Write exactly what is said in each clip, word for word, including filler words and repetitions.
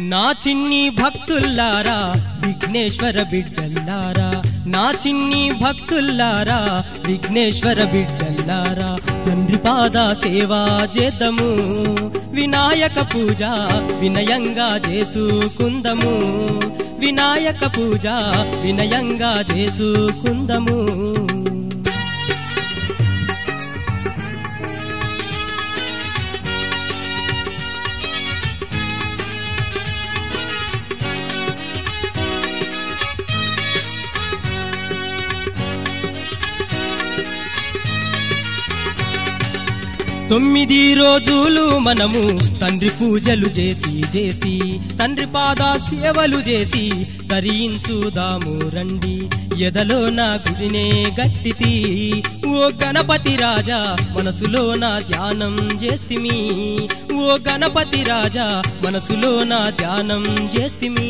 నా చిన్ని భక్తుల్లారా విఘ్నేశ్వర బిడ్డల్లారా, నా చిన్ని భక్తుల్లారా విఘ్నేశ్వర బిడ్డల్లారా, తండ్రి పాద సేవా చేద్దాము, వినాయక పూజ వినయంగా చేసుకుందము, వినాయక పూజ వినయంగా చేసుకుందము. తొమ్మిది రోజులు మనము తండ్రి పూజలు చేసి చేసి తండ్రి పాద సేవలు చేసి తరించుదాము రండి, ఎదలో నా గుడినే గట్టితి ఓ గణపతి రాజా, మనసులో నా ధ్యానం చేస్తిమి, ఓ గణపతి రాజా మనసులో నా ధ్యానం చేస్తిమి.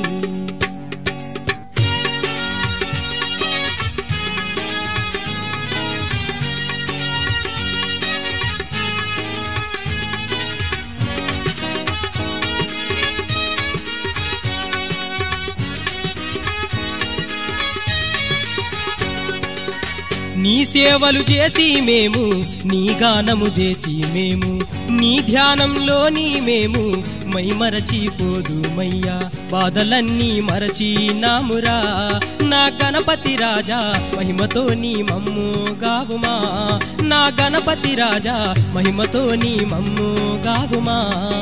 నీ సేవలు చేసి మేము, నీ గానము చేసి మేము, నీ ధ్యానంలో నీ మేము మై మరచిపోదుమయ్యా, బాధలన్నీ మరచినామురా నా గణపతి రాజా, మహిమతో నీ మమ్ము గావుమా, నా గణపతి రాజా మహిమతో నీ మమ్ము గావుమా.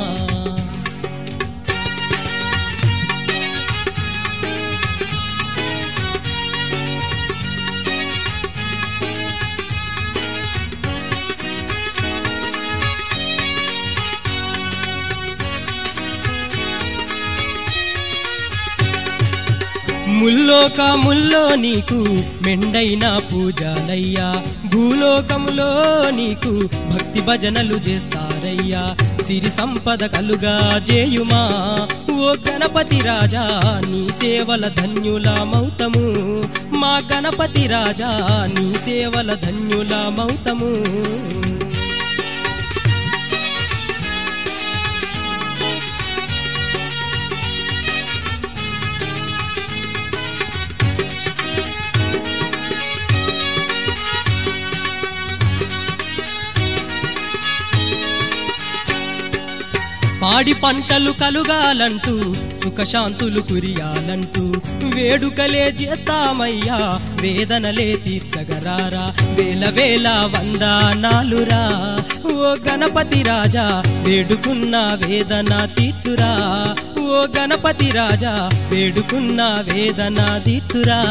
ముల్లోకముల్లో నీకు మెండైన పూజలయ్యా, భూలోకములో నీకు భక్తి భజనలు చేస్తారయ్యా, సిరి సంపద కలుగా చేయుమా ఓ గణపతి రాజా, నీ సేవల ధన్యులమౌతము, మా గణపతి రాజా నీ సేవల ధన్యులమౌతము. పాడి పంటలు కలుగాలంటూ సుఖశాంతులు కురియాలంటూ వేడుకలే చేస్తామయ్యా, వేదనలే తీర్చగరారా, వేల వేల వందనాలురా ఓ గణపతి రాజా, వేడుకున్న వేదన తీర్చురా, ఓ గణపతి రాజా వేడుకున్న వేదన తీర్చురా.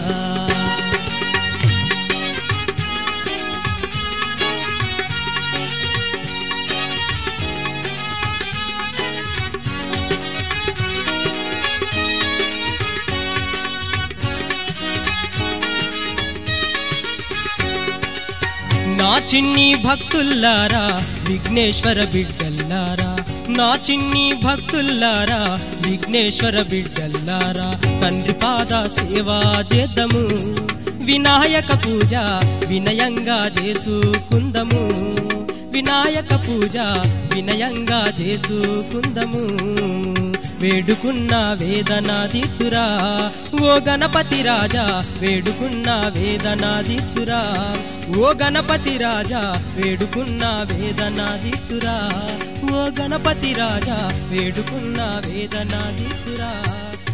నా చిన్ని భక్తుల్లారా విఘ్నేశ్వర బిడ్డల్లారా, నా చిన్ని భక్తుల్లారా విఘ్నేశ్వర బిడ్డల్లారా, తండ్రి పాద సేవా చేద్దాము, వినాయక పూజ వినయంగా చేసుకుందము, వినాయక పూజ వినయంగా చేసుకుందము. వేడుకున్న వేదన తీర్చురా ఓ గణపతి రాజా, వేడుకున్న వేదన తీర్చురా ఓ గణపతి రాజా, వేడుకున్న వేదన తీర్చురా ఓ గణపతి రాజా, వేడుకున్న వేదన తీర్చురా.